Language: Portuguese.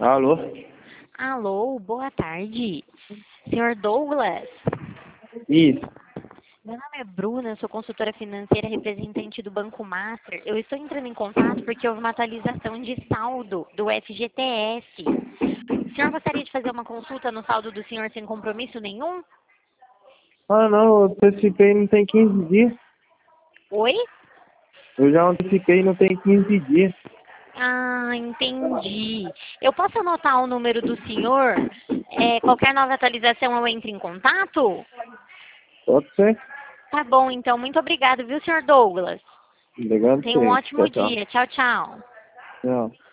Alô? Alô, boa tarde. Senhor Douglas, Isso. meu nome é Bruna, eu sou consultora financeira representante do Banco Master. Eu estou entrando em contato porque houve uma atualização de saldo do FGTS. O senhor gostaria de fazer uma consulta no saldo do senhor sem compromisso nenhum? Ah, não, eu antecipei não tem 15 dias. Oi? Eu já antecipei não tem 15 dias. Ah, entendi. Eu posso anotar o número do senhor? Qualquer nova atualização eu entro em contato? Pode ser? Tá bom, então. Muito obrigado, viu, senhor Douglas? Obrigado, Tenha um sim. ótimo Tchau, tchau. dia. Tchau, tchau. Tchau.